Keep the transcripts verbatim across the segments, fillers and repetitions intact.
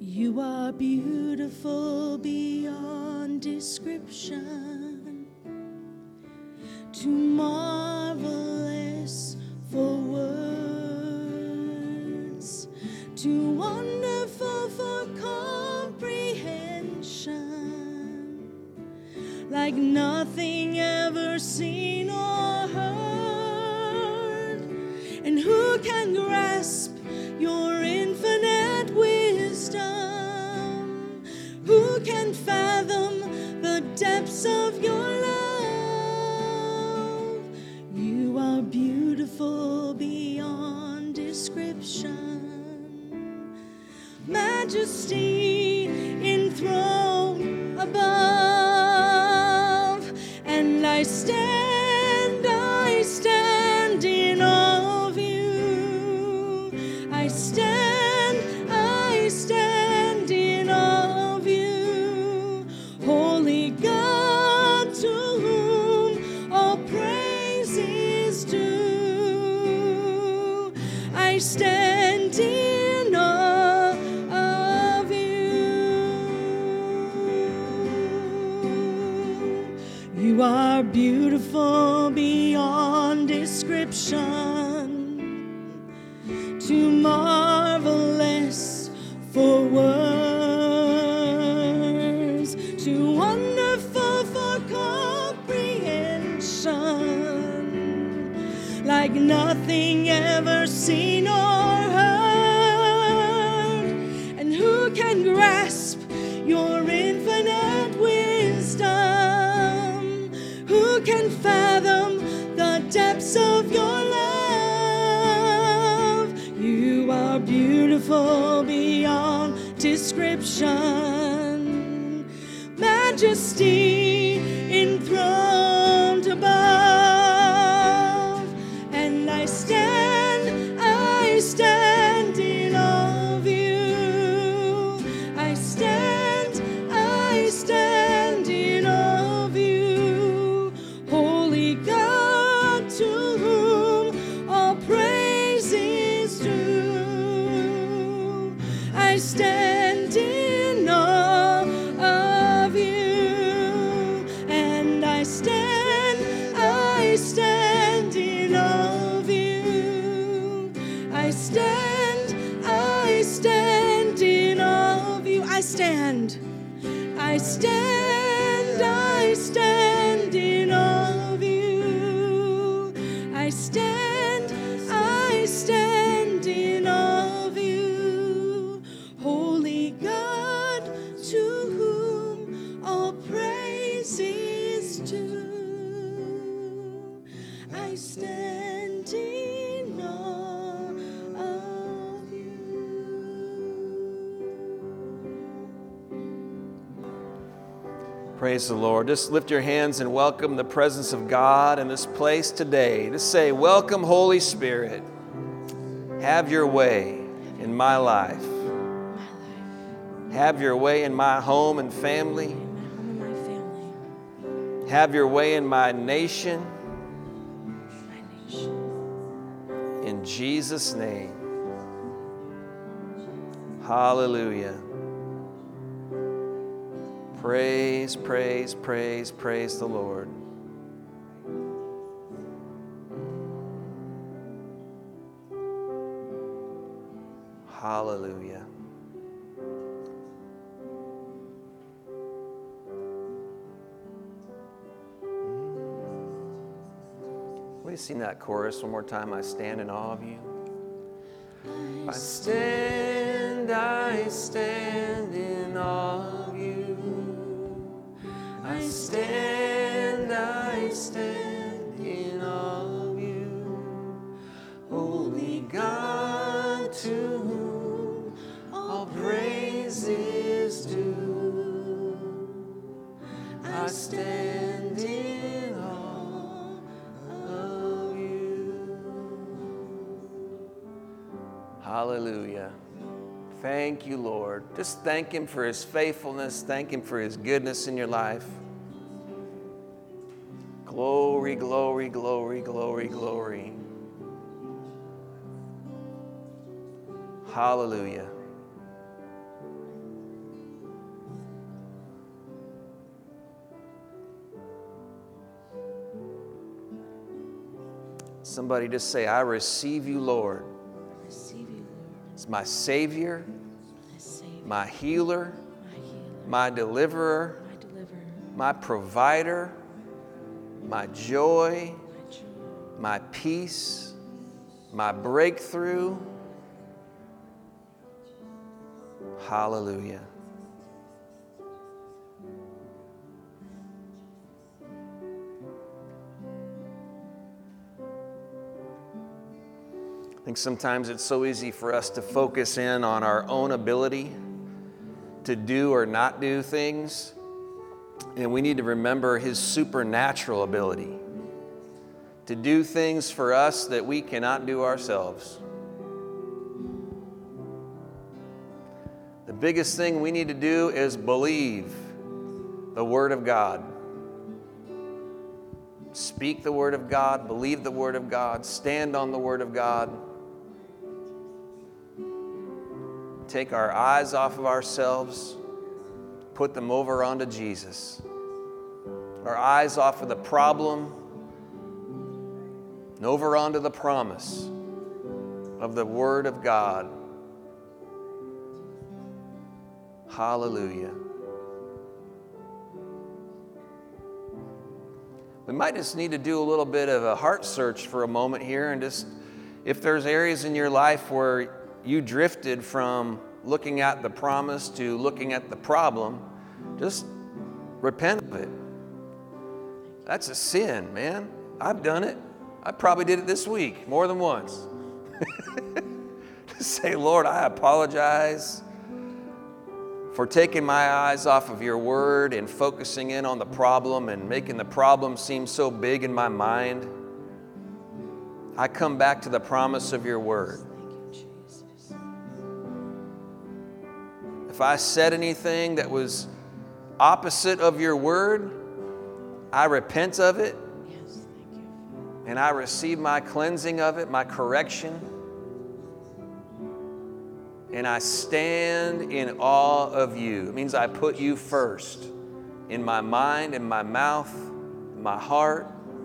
You are beautiful beyond description, too marvelous for words, too wonderful for comprehension, like nothing ever seen or heard. And who can grasp your infinite wisdom? Who can fathom the depths of your love? You are beautiful beyond description, majesty enthroned above, and I stand, I stand in awe of you. I stand, I stand in awe of you, holy God, to whom all praise is due. I stand in awe of you. You are beautiful beyond description, too marvelous for words, too wonderful for comprehension, like nothing ever seen or heard. And who can grasp your infinite wisdom? Who can fathom the depths of your love? You are beautiful beyond description, majesty enthroned above, and I stand, I stand in awe of you. I stand, I stand in awe of you, holy God, to whom all praise is due. I stand in awe of you, and I stand, I stand in awe of you. I stand, I stand in awe of you. I stand, I stand, I stand in awe of you. I stand, I stand in awe of you, holy God, to whom all praise is due. I stand in awe of you. Praise the Lord. Just lift your hands and welcome the presence of God in this place today. Just say, welcome, Holy Spirit. Have your way in my life. Have your way in my home and family. Have your way in my nation. In Jesus' name. Hallelujah. Praise, praise, praise, praise the Lord. Hallelujah. Will you sing that chorus one more time? I stand in awe of you. I stand, I stand in awe of you. I stand, I stand in awe of you. Holy God, to whom all praise is due. I stand in awe of you. Hallelujah. Thank you, Lord. Just thank Him for His faithfulness. Thank Him for His goodness in your life. Glory, glory, glory, glory, glory. Hallelujah. Somebody just say, I receive you, Lord. I receive you, Lord. It's my Savior, My Savior, my healer, my healer, my deliverer, my deliverer, my provider, my joy, my joy, my peace, my breakthrough. Hallelujah. I think sometimes it's so easy for us to focus in on our own ability to do or not do things. And we need to remember His supernatural ability to do things for us that we cannot do ourselves. The biggest thing we need to do is believe the Word of God. Speak the Word of God, believe the Word of God, stand on the Word of God. Take our eyes off of ourselves, put them over onto Jesus. Our eyes off of the problem and over onto the promise of the Word of God. Hallelujah. We might just need to do a little bit of a heart search for a moment here, and just, if there's areas in your life where you drifted from looking at the promise to looking at the problem, just repent of it. That's a sin, man. I've done it. I probably did it this week more than once. Just say, Lord, I apologize for taking my eyes off of your word and focusing in on the problem and making the problem seem so big in my mind. I come back to the promise of your word. If I said anything that was opposite of your word, I repent of it. Yes, thank you. And I receive my cleansing of it, my correction. And I stand in awe of you. It means I put you first in my mind, in my mouth, in my heart,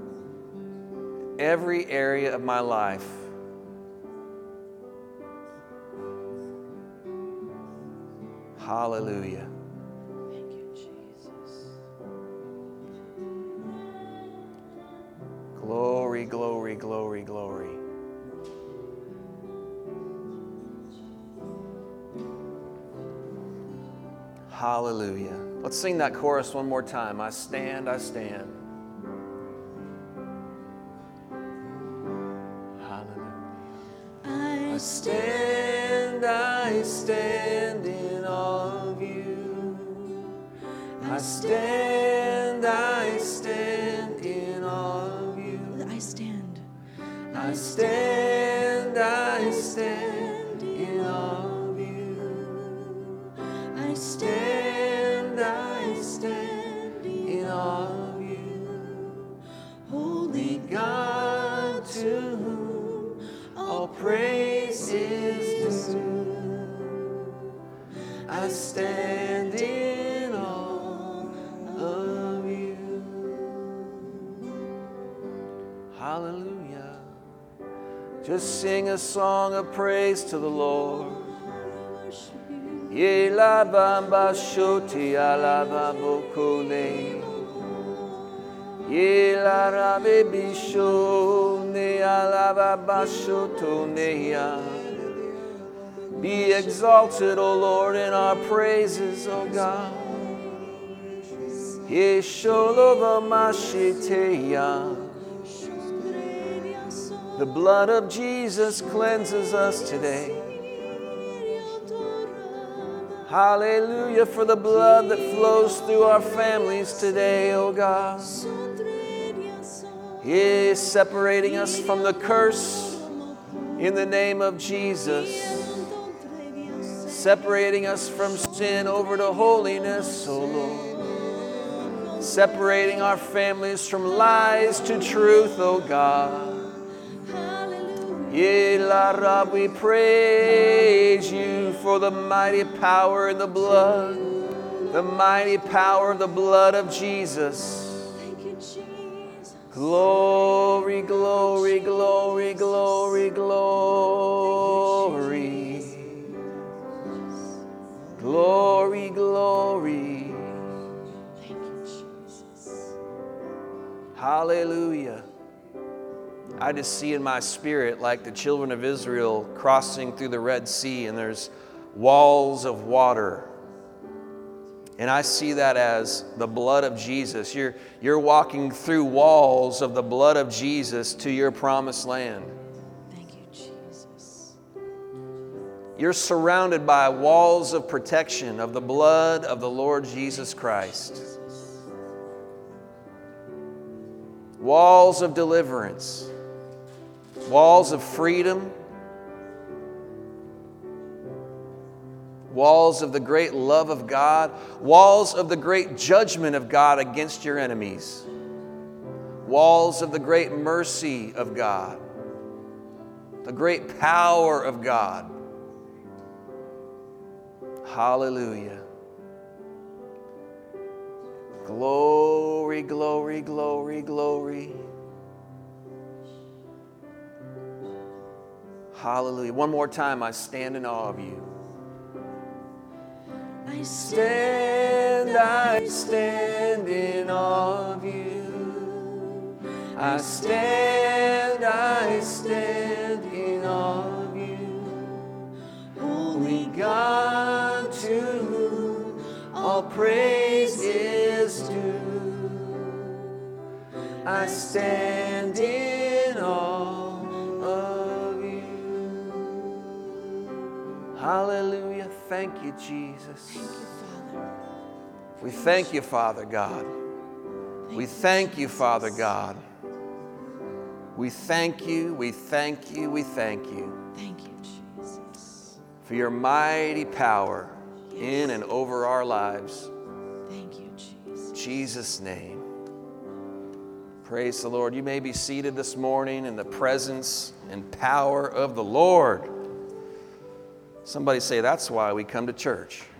every area of my life. Hallelujah. Thank you, Jesus. Glory, glory, glory, glory. Hallelujah. Let's sing that chorus one more time. I stand, I stand. Hallelujah. I stand, I stand in awe of you. I stand, I stand in awe of you. I stand. I stand, I stand in awe of you. I Stand, I stand in awe of you. Holy God, to whom all praise is due. I stand in awe of you. Hallelujah. Just sing a song of praise to the Lord. Ye la bamba shoti alaba bokole. Ye la rabe bisho ne alaba bashoto neya. Be exalted, O Lord, in our praises, O God. Ye sholova mashiteya. The blood of Jesus cleanses us today. Hallelujah for the blood that flows through our families today, oh God. He is separating us from the curse in the name of Jesus. Separating us from sin over to holiness, oh Lord. Separating our families from lies to truth, oh God. Ye la Rab, we praise you for the mighty power in the blood, the mighty power of the blood of Jesus. Thank you, Jesus. Glory, glory, glory, glory, glory. Glory, glory. Thank you, Jesus. Hallelujah. I just see in my spirit like the children of Israel crossing through the Red Sea, and there's walls of water. And I see that as the blood of Jesus. You're, you're walking through walls of the blood of Jesus to your promised land. Thank you, Jesus. You're surrounded by walls of protection of the blood of the Lord Jesus Christ. Walls of deliverance. Walls of freedom. Walls of the great love of God. Walls of the great judgment of God against your enemies. Walls of the great mercy of God. The great power of God. Hallelujah. Glory, glory, glory, glory. Hallelujah. One more time, I stand in awe of you. I Stand, I stand in awe of you. I stand, I stand in awe of you. Holy God, to whom all praise is due. I stand in awe of you. Hallelujah. Thank you, Jesus. Thank you, Father. We thank you, Father God. We thank you, Father God. We thank you, we thank you, we thank you Thank you, Jesus. for your mighty power in and over our lives. Thank you, Jesus. In Jesus' name. Praise the Lord. You may be seated this morning in the presence and power of the Lord. Somebody say, that's why we come to church.